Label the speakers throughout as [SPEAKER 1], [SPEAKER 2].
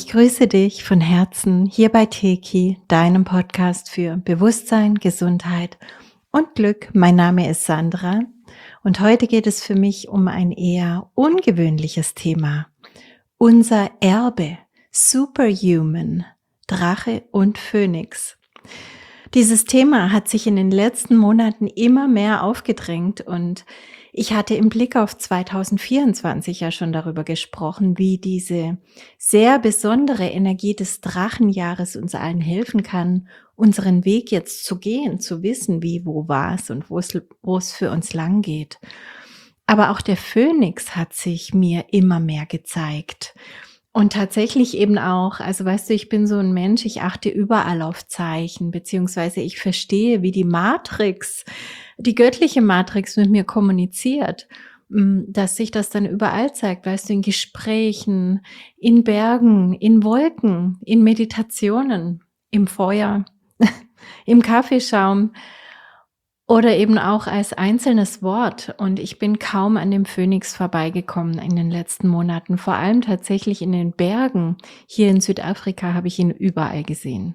[SPEAKER 1] Ich grüße dich von Herzen hier bei Teki, deinem Podcast für Bewusstsein, Gesundheit und Glück. Mein Name ist Sandra und heute geht es für mich um ein eher ungewöhnliches Thema. Unser Erbe, Superhuman, Drache und Phönix. Dieses Thema hat sich in den letzten Monaten immer mehr aufgedrängt und ich hatte im Blick auf 2024 ja schon darüber gesprochen, wie diese sehr besondere Energie des Drachenjahres uns allen helfen kann, unseren Weg jetzt zu gehen, zu wissen, wie, wo, was und wo es für uns lang geht. Aber auch der Phönix hat sich mir immer mehr gezeigt. Und tatsächlich eben auch, also weißt du, ich bin so ein Mensch, ich achte überall auf Zeichen, beziehungsweise ich verstehe, wie die Matrix, die göttliche Matrix mit mir kommuniziert, dass sich das dann überall zeigt, weißt du, in Gesprächen, in Bergen, in Wolken, in Meditationen, im Feuer, im Kaffeeschaum. Oder eben auch als einzelnes Wort. Und ich bin kaum an dem Phönix vorbeigekommen in den letzten Monaten. Vor allem tatsächlich in den Bergen. Hier in Südafrika habe ich ihn überall gesehen.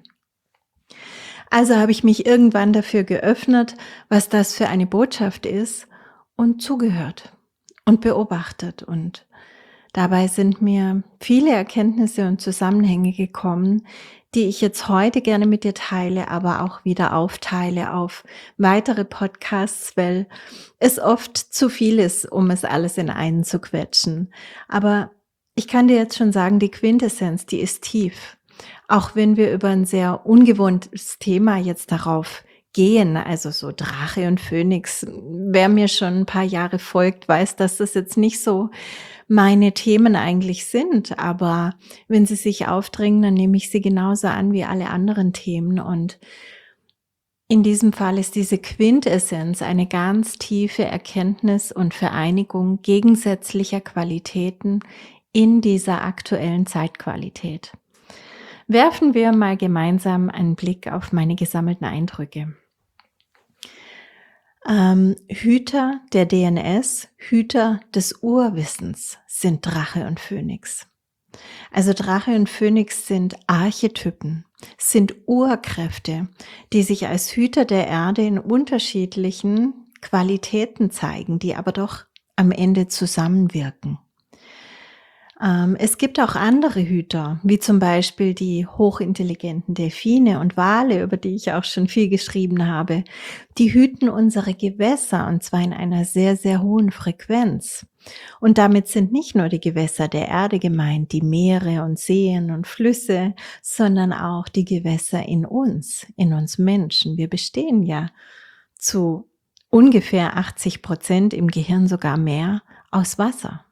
[SPEAKER 1] Also habe ich mich irgendwann dafür geöffnet, was das für eine Botschaft ist und zugehört und beobachtet. Und dabei sind mir viele Erkenntnisse und Zusammenhänge gekommen, die ich jetzt heute gerne mit dir teile, aber auch wieder aufteile auf weitere Podcasts, weil es oft zu viel ist, um es alles in einen zu quetschen. Aber ich kann dir jetzt schon sagen, die Quintessenz, die ist tief. Auch wenn wir über ein sehr ungewohntes Thema jetzt darauf gehen, also so Drache und Phönix. Wer mir schon ein paar Jahre folgt, weiß, dass das jetzt nicht so meine Themen eigentlich sind, aber wenn sie sich aufdrängen, dann nehme ich sie genauso an wie alle anderen Themen. Und in diesem Fall ist diese Quintessenz eine ganz tiefe Erkenntnis und Vereinigung gegensätzlicher Qualitäten in dieser aktuellen Zeitqualität. Werfen wir mal gemeinsam einen Blick auf meine gesammelten Eindrücke. Hüter der DNS, Hüter des Urwissens sind Drache und Phönix. Also Drache und Phönix sind Archetypen, sind Urkräfte, die sich als Hüter der Erde in unterschiedlichen Qualitäten zeigen, die aber doch am Ende zusammenwirken. Es gibt auch andere Hüter, wie zum Beispiel die hochintelligenten Delfine und Wale, über die ich auch schon viel geschrieben habe. Die hüten unsere Gewässer und zwar in einer sehr, sehr hohen Frequenz. Und damit sind nicht nur die Gewässer der Erde gemeint, die Meere und Seen und Flüsse, sondern auch die Gewässer in uns Menschen. Wir bestehen ja zu ungefähr 80% im Gehirn, sogar mehr, aus Wasser.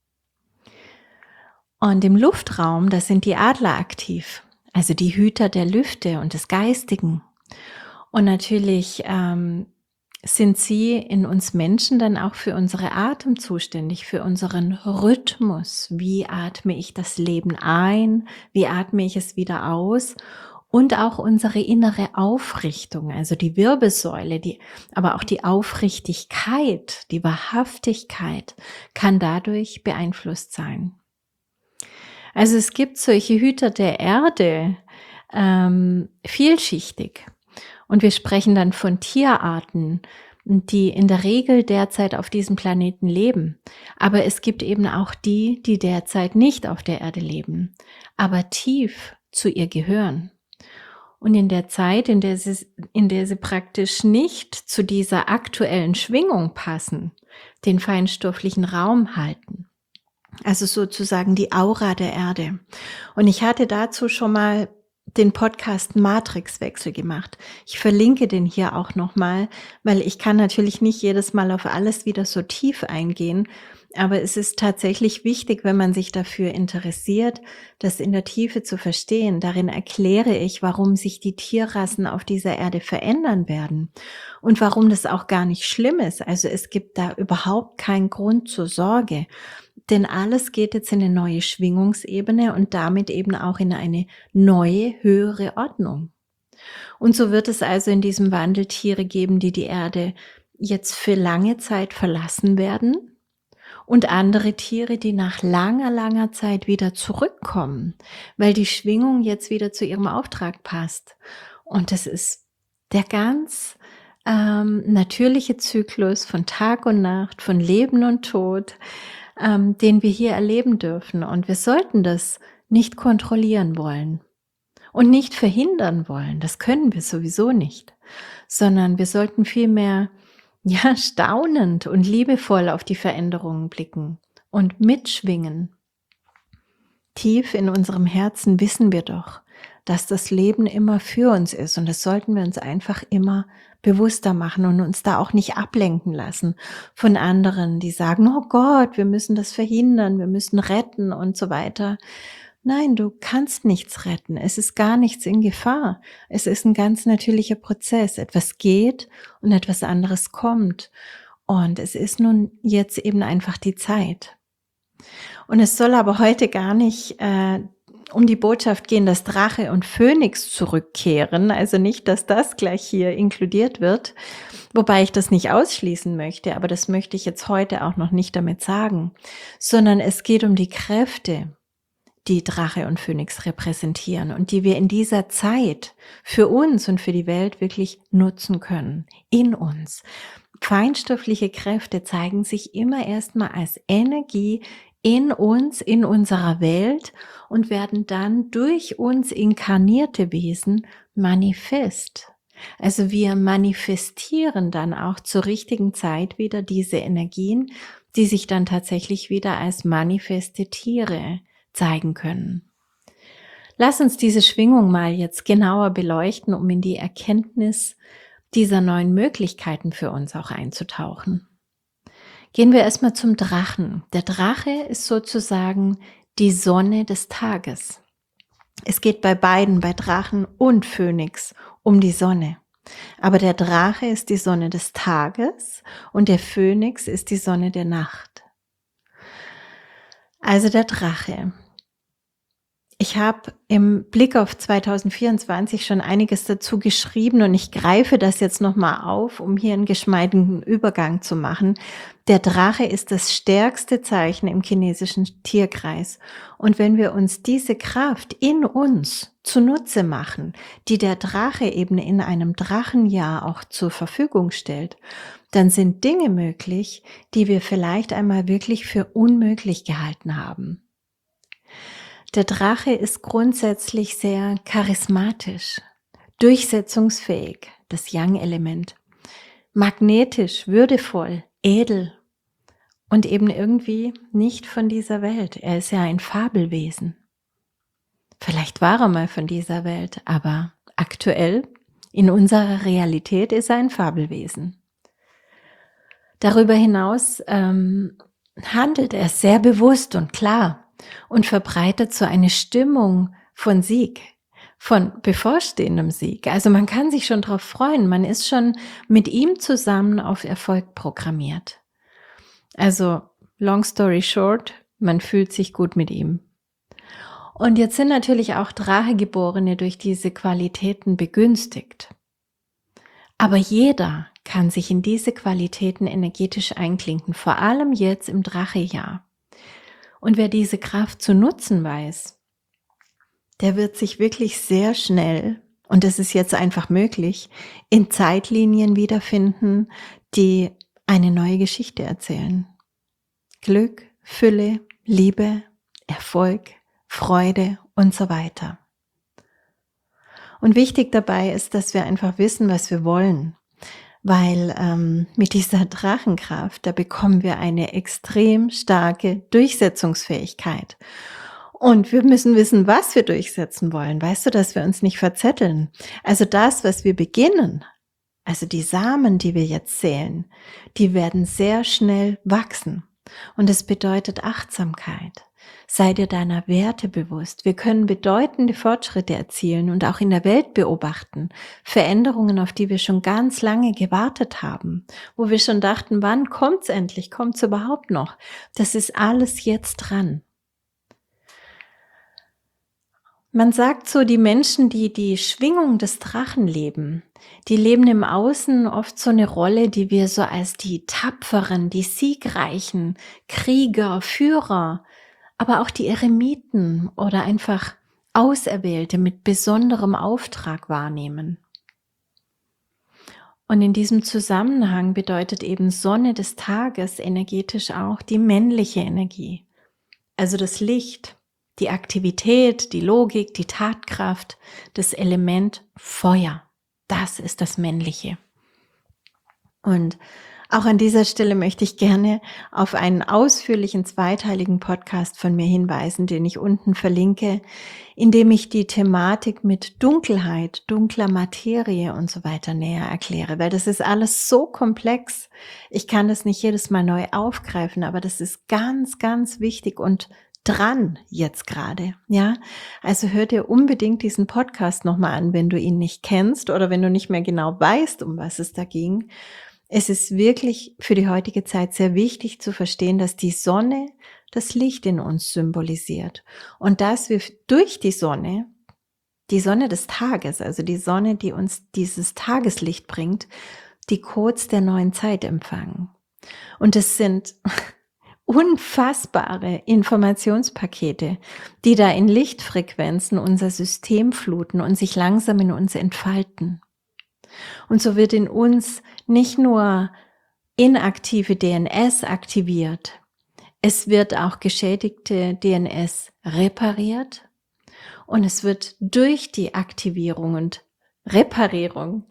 [SPEAKER 1] Und im Luftraum, da sind die Adler aktiv, also die Hüter der Lüfte und des Geistigen. Und natürlich sind sie in uns Menschen dann auch für unsere Atem zuständig, für unseren Rhythmus. Wie atme ich das Leben ein? Wie atme ich es wieder aus? Und auch unsere innere Aufrichtung, also die Wirbelsäule, aber auch die Aufrichtigkeit, die Wahrhaftigkeit kann dadurch beeinflusst sein. Also es gibt solche Hüter der Erde, vielschichtig. Und wir sprechen dann von Tierarten, die in der Regel derzeit auf diesem Planeten leben. Aber es gibt eben auch die, die derzeit nicht auf der Erde leben, aber tief zu ihr gehören. Und in der Zeit, in der sie praktisch nicht zu dieser aktuellen Schwingung passen, den feinstofflichen Raum halten. Also sozusagen die Aura der Erde. Und ich hatte dazu schon mal den Podcast Matrixwechsel gemacht. Ich verlinke den hier auch nochmal, weil ich kann natürlich nicht jedes Mal auf alles wieder so tief eingehen. Aber es ist tatsächlich wichtig, wenn man sich dafür interessiert, das in der Tiefe zu verstehen. Darin erkläre ich, warum sich die Tierrassen auf dieser Erde verändern werden und warum das auch gar nicht schlimm ist. Also es gibt da überhaupt keinen Grund zur Sorge. Denn alles geht jetzt in eine neue Schwingungsebene und damit eben auch in eine neue, höhere Ordnung. Und so wird es also in diesem Wandel Tiere geben, die die Erde jetzt für lange Zeit verlassen werden und andere Tiere, die nach langer, langer Zeit wieder zurückkommen, weil die Schwingung jetzt wieder zu ihrem Auftrag passt. Und das ist der ganz natürliche Zyklus von Tag und Nacht, von Leben und Tod, den wir hier erleben dürfen. Und wir sollten das nicht kontrollieren wollen und nicht verhindern wollen. Das können wir sowieso nicht, sondern wir sollten vielmehr ja staunend und liebevoll auf die Veränderungen blicken und mitschwingen. Tief in unserem Herzen wissen wir doch, dass das Leben immer für uns ist, und das sollten wir uns einfach immer bewusster machen und uns da auch nicht ablenken lassen von anderen, die sagen, oh Gott, wir müssen das verhindern, wir müssen retten und so weiter. Nein, du kannst nichts retten. Es ist gar nichts in Gefahr. Es ist ein ganz natürlicher Prozess. Etwas geht und etwas anderes kommt. Und es ist nun jetzt eben einfach die Zeit. Und es soll aber heute gar nicht um die Botschaft gehen, dass Drache und Phönix zurückkehren. Also nicht, dass das gleich hier inkludiert wird, wobei ich das nicht ausschließen möchte, aber das möchte ich jetzt heute auch noch nicht damit sagen, sondern es geht um die Kräfte, die Drache und Phönix repräsentieren und die wir in dieser Zeit für uns und für die Welt wirklich nutzen können, in uns. Feinstoffliche Kräfte zeigen sich immer erstmal als Energie in uns, in unserer Welt und werden dann durch uns inkarnierte Wesen manifest. Also wir manifestieren dann auch zur richtigen Zeit wieder diese Energien, die sich dann tatsächlich wieder als manifeste Tiere zeigen können. Lass uns diese Schwingung mal jetzt genauer beleuchten, um in die Erkenntnis dieser neuen Möglichkeiten für uns auch einzutauchen. Gehen wir erstmal zum Drachen. Der Drache ist sozusagen die Sonne des Tages. Es geht bei beiden, bei Drachen und Phönix, um die Sonne. Aber der Drache ist die Sonne des Tages und der Phönix ist die Sonne der Nacht. Also der Drache. Ich habe im Blick auf 2024 schon einiges dazu geschrieben und ich greife das jetzt nochmal auf, um hier einen geschmeidigen Übergang zu machen. Der Drache ist das stärkste Zeichen im chinesischen Tierkreis. Und wenn wir uns diese Kraft in uns zunutze machen, die der Drache eben in einem Drachenjahr auch zur Verfügung stellt, dann sind Dinge möglich, die wir vielleicht einmal wirklich für unmöglich gehalten haben. Der Drache ist grundsätzlich sehr charismatisch, durchsetzungsfähig, das Yang-Element, magnetisch, würdevoll, edel und eben irgendwie nicht von dieser Welt. Er ist ja ein Fabelwesen. Vielleicht war er mal von dieser Welt, aber aktuell in unserer Realität ist er ein Fabelwesen. Darüber hinaus handelt er sehr bewusst und klar und verbreitet so eine Stimmung von Sieg, von bevorstehendem Sieg. Also man kann sich schon darauf freuen, man ist schon mit ihm zusammen auf Erfolg programmiert. Also long story short, man fühlt sich gut mit ihm. Und jetzt sind natürlich auch Drachegeborene durch diese Qualitäten begünstigt. Aber jeder kann sich in diese Qualitäten energetisch einklinken, vor allem jetzt im Drachejahr. Und wer diese Kraft zu nutzen weiß, der wird sich wirklich sehr schnell, und das ist jetzt einfach möglich, in Zeitlinien wiederfinden, die eine neue Geschichte erzählen. Glück, Fülle, Liebe, Erfolg, Freude und so weiter. Und wichtig dabei ist, dass wir einfach wissen, was wir wollen. Weil mit dieser Drachenkraft, da bekommen wir eine extrem starke Durchsetzungsfähigkeit. Und wir müssen wissen, was wir durchsetzen wollen. Weißt du, dass wir uns nicht verzetteln? Also das, was wir beginnen, also die Samen, die wir jetzt säen, die werden sehr schnell wachsen. Und es bedeutet Achtsamkeit. Sei dir deiner Werte bewusst. Wir können bedeutende Fortschritte erzielen und auch in der Welt beobachten. Veränderungen, auf die wir schon ganz lange gewartet haben. Wo wir schon dachten, wann kommt's endlich? Kommt's überhaupt noch? Das ist alles jetzt dran. Man sagt so, die Menschen, die die Schwingung des Drachen leben, die leben im Außen oft so eine Rolle, die wir so als die tapferen, die siegreichen Krieger, Führer, aber auch die Eremiten oder einfach Auserwählte mit besonderem Auftrag wahrnehmen. Und in diesem Zusammenhang bedeutet eben Sonne des Tages energetisch auch die männliche Energie, also das Licht, die Aktivität, die Logik, die Tatkraft, das Element Feuer. Das ist das Männliche. Und auch an dieser Stelle möchte ich gerne auf einen ausführlichen zweiteiligen Podcast von mir hinweisen, den ich unten verlinke, in dem ich die Thematik mit Dunkelheit, dunkler Materie und so weiter näher erkläre, weil das ist alles so komplex. Ich kann das nicht jedes Mal neu aufgreifen, aber das ist ganz, ganz wichtig und dran jetzt gerade, ja? Also hör dir unbedingt diesen Podcast nochmal an, wenn du ihn nicht kennst oder wenn du nicht mehr genau weißt, um was es da ging. Es ist wirklich für die heutige Zeit sehr wichtig zu verstehen, dass die Sonne das Licht in uns symbolisiert und dass wir durch die Sonne des Tages, also die Sonne, die uns dieses Tageslicht bringt, die Codes der neuen Zeit empfangen. Und es sind unfassbare Informationspakete, die da in Lichtfrequenzen unser System fluten und sich langsam in uns entfalten. Und so wird in uns nicht nur inaktive DNS aktiviert, es wird auch geschädigte DNS repariert und es wird durch die Aktivierung und Reparierung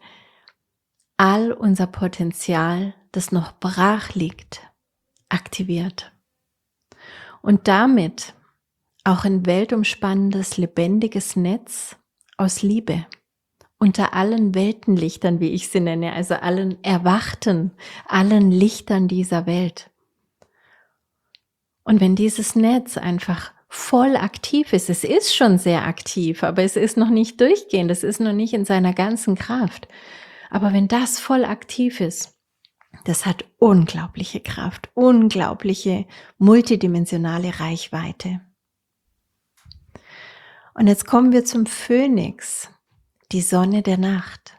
[SPEAKER 1] all unser Potenzial, das noch brach liegt, aktiviert. Und damit auch ein weltumspannendes, lebendiges Netz aus Liebe unter allen Weltenlichtern, wie ich sie nenne, also allen Erwachten, allen Lichtern dieser Welt. Und wenn dieses Netz einfach voll aktiv ist, es ist schon sehr aktiv, aber es ist noch nicht durchgehend, es ist noch nicht in seiner ganzen Kraft. Aber wenn das voll aktiv ist, das hat unglaubliche Kraft, unglaubliche multidimensionale Reichweite. Und jetzt kommen wir zum Phönix, die Sonne der Nacht.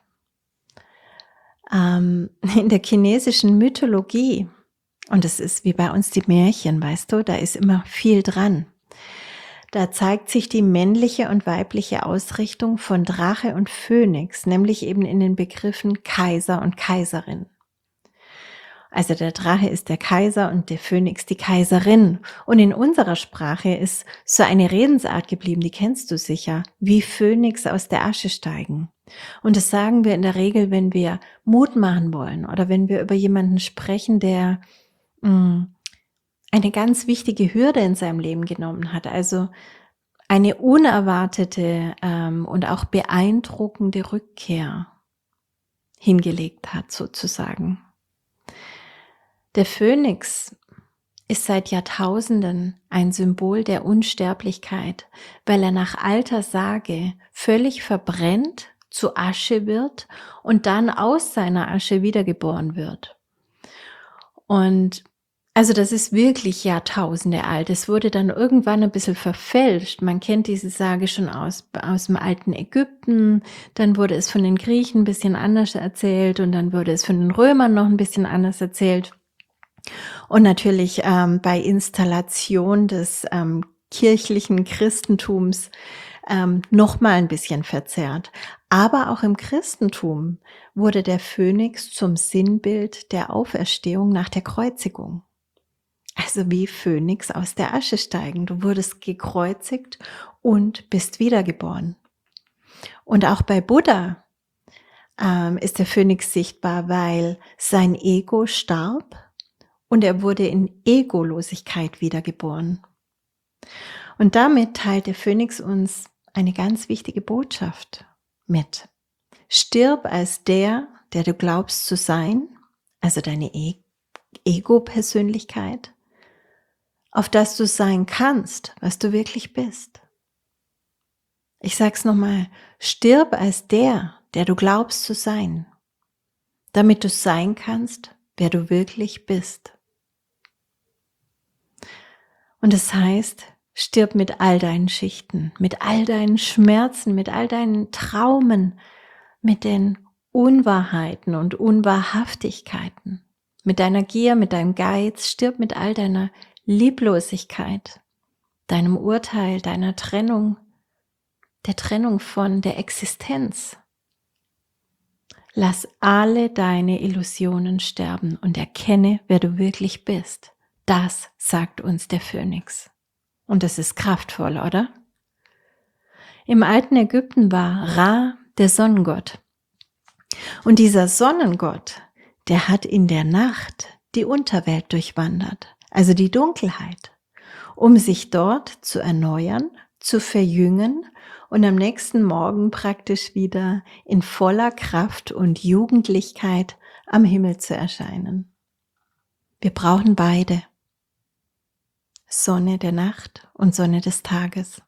[SPEAKER 1] In der chinesischen Mythologie, und es ist wie bei uns die Märchen, weißt du, da ist immer viel dran. Da zeigt sich die männliche und weibliche Ausrichtung von Drache und Phönix, nämlich eben in den Begriffen Kaiser und Kaiserin. Also der Drache ist der Kaiser und der Phönix die Kaiserin. Und in unserer Sprache ist so eine Redensart geblieben, die kennst du sicher, wie Phönix aus der Asche steigen. Und das sagen wir in der Regel, wenn wir Mut machen wollen oder wenn wir über jemanden sprechen, der eine ganz wichtige Hürde in seinem Leben genommen hat. Also eine unerwartete und auch beeindruckende Rückkehr hingelegt hat, sozusagen. Der Phönix ist seit Jahrtausenden ein Symbol der Unsterblichkeit, weil er nach alter Sage völlig verbrennt, zu Asche wird und dann aus seiner Asche wiedergeboren wird. Und also das ist wirklich Jahrtausende alt. Es wurde dann irgendwann ein bisschen verfälscht. Man kennt diese Sage schon aus dem alten Ägypten. Dann wurde es von den Griechen ein bisschen anders erzählt und dann wurde es von den Römern noch ein bisschen anders erzählt. Und natürlich bei Installation des kirchlichen Christentums noch mal ein bisschen verzerrt. Aber auch im Christentum wurde der Phönix zum Sinnbild der Auferstehung nach der Kreuzigung. Also wie Phönix aus der Asche steigen. Du wurdest gekreuzigt und bist wiedergeboren. Und auch bei Buddha ist der Phönix sichtbar, weil sein Ego starb und er wurde in Egolosigkeit wiedergeboren. Und damit teilt der Phönix uns eine ganz wichtige Botschaft mit. Stirb als der du glaubst zu sein, also deine Ego-Persönlichkeit, auf das du sein kannst, was du wirklich bist. Ich sag's nochmal, stirb als der du glaubst zu sein, damit du sein kannst, wer du wirklich bist. Und es heißt, Stirb mit all deinen Schichten, mit all deinen Schmerzen, mit all deinen Traumen, mit den Unwahrheiten und Unwahrhaftigkeiten, mit deiner Gier, mit deinem Geiz. Stirb mit all deiner Lieblosigkeit, deinem Urteil, deiner Trennung, der Trennung von der Existenz. Lass alle deine Illusionen sterben und erkenne, wer du wirklich bist. Das sagt uns der Phönix. Und das ist kraftvoll, oder? Im alten Ägypten war Ra der Sonnengott. Und dieser Sonnengott, der hat in der Nacht die Unterwelt durchwandert, also die Dunkelheit, um sich dort zu erneuern, zu verjüngen und am nächsten Morgen praktisch wieder in voller Kraft und Jugendlichkeit am Himmel zu erscheinen. Wir brauchen beide. Sonne der Nacht und Sonne des Tages.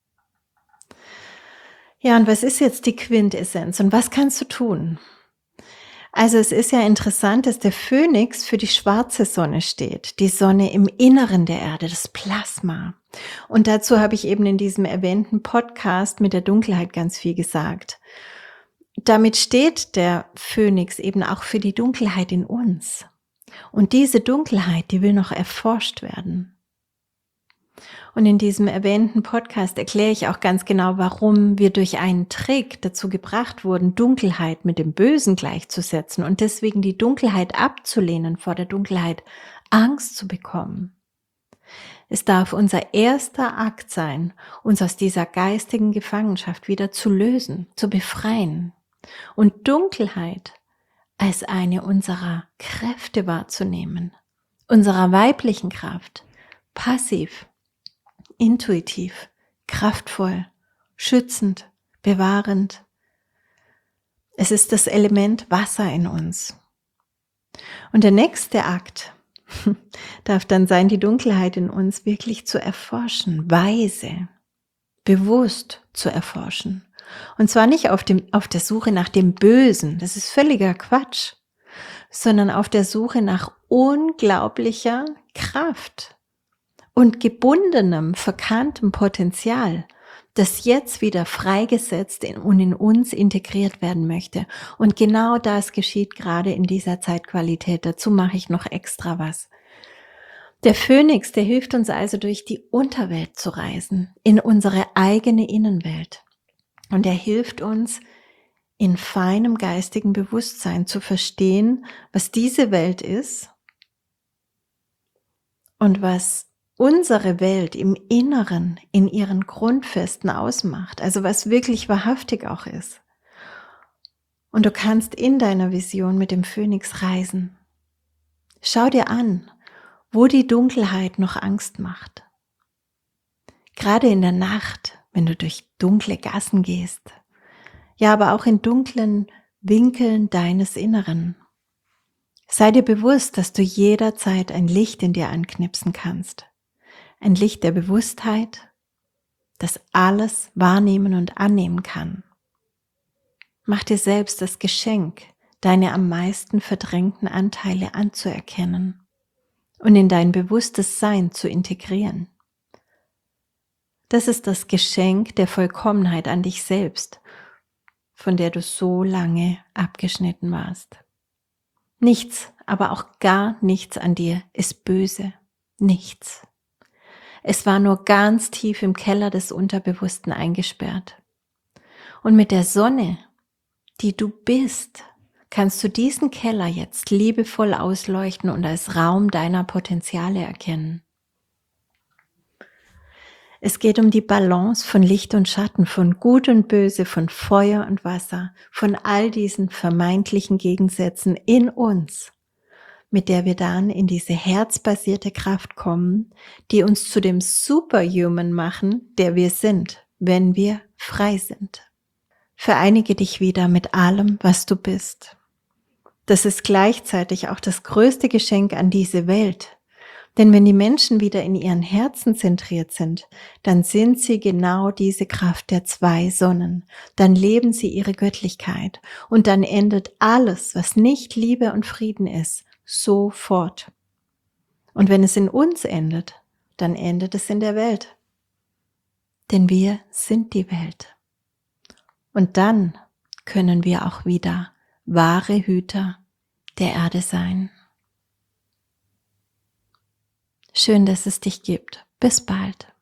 [SPEAKER 1] Ja, und was ist jetzt die Quintessenz und was kannst du tun? Also es ist ja interessant, dass der Phönix für die schwarze Sonne steht, die Sonne im Inneren der Erde, das Plasma. Und dazu habe ich eben in diesem erwähnten Podcast mit der Dunkelheit ganz viel gesagt. Damit steht der Phönix eben auch für die Dunkelheit in uns. Und diese Dunkelheit, die will noch erforscht werden. Und in diesem erwähnten Podcast erkläre ich auch ganz genau, warum wir durch einen Trick dazu gebracht wurden, Dunkelheit mit dem Bösen gleichzusetzen und deswegen die Dunkelheit abzulehnen, vor der Dunkelheit Angst zu bekommen. Es darf unser erster Akt sein, uns aus dieser geistigen Gefangenschaft wieder zu lösen, zu befreien und Dunkelheit als eine unserer Kräfte wahrzunehmen, unserer weiblichen Kraft, passiv, intuitiv, kraftvoll, schützend, bewahrend. Es ist das Element Wasser in uns. Und der nächste Akt darf dann sein, die Dunkelheit in uns wirklich zu erforschen, weise, bewusst zu erforschen. Und zwar nicht auf der Suche nach dem Bösen, das ist völliger Quatsch, sondern auf der Suche nach unglaublicher Kraft und gebundenem, verkanntem Potenzial, das jetzt wieder freigesetzt und in uns integriert werden möchte. Und genau das geschieht gerade in dieser Zeitqualität. Dazu mache ich noch extra was. Der Phönix, der hilft uns also durch die Unterwelt zu reisen, in unsere eigene Innenwelt. Und er hilft uns, in feinem geistigen Bewusstsein zu verstehen, was diese Welt ist und was unsere Welt im Inneren, in ihren Grundfesten ausmacht, also was wirklich wahrhaftig auch ist. Und du kannst in deiner Vision mit dem Phönix reisen. Schau dir an, wo die Dunkelheit noch Angst macht. Gerade in der Nacht, wenn du durch dunkle Gassen gehst, ja, aber auch in dunklen Winkeln deines Inneren. Sei dir bewusst, dass du jederzeit ein Licht in dir anknipsen kannst. Ein Licht der Bewusstheit, das alles wahrnehmen und annehmen kann. Mach dir selbst das Geschenk, deine am meisten verdrängten Anteile anzuerkennen und in dein bewusstes Sein zu integrieren. Das ist das Geschenk der Vollkommenheit an dich selbst, von der du so lange abgeschnitten warst. Nichts, aber auch gar nichts an dir ist böse. Nichts. Es war nur ganz tief im Keller des Unterbewussten eingesperrt. Und mit der Sonne, die du bist, kannst du diesen Keller jetzt liebevoll ausleuchten und als Raum deiner Potenziale erkennen. Es geht um die Balance von Licht und Schatten, von Gut und Böse, von Feuer und Wasser, von all diesen vermeintlichen Gegensätzen in uns, mit der wir dann in diese herzbasierte Kraft kommen, die uns zu dem Superhuman machen, der wir sind, wenn wir frei sind. Vereinige dich wieder mit allem, was du bist. Das ist gleichzeitig auch das größte Geschenk an diese Welt. Denn wenn die Menschen wieder in ihren Herzen zentriert sind, dann sind sie genau diese Kraft der zwei Sonnen. Dann leben sie ihre Göttlichkeit und dann endet alles, was nicht Liebe und Frieden ist, sofort. Und wenn es in uns endet, dann endet es in der Welt. denn wir sind die Welt. Und dann können wir auch wieder wahre Hüter der Erde sein. Schön, dass es dich gibt. Bis bald.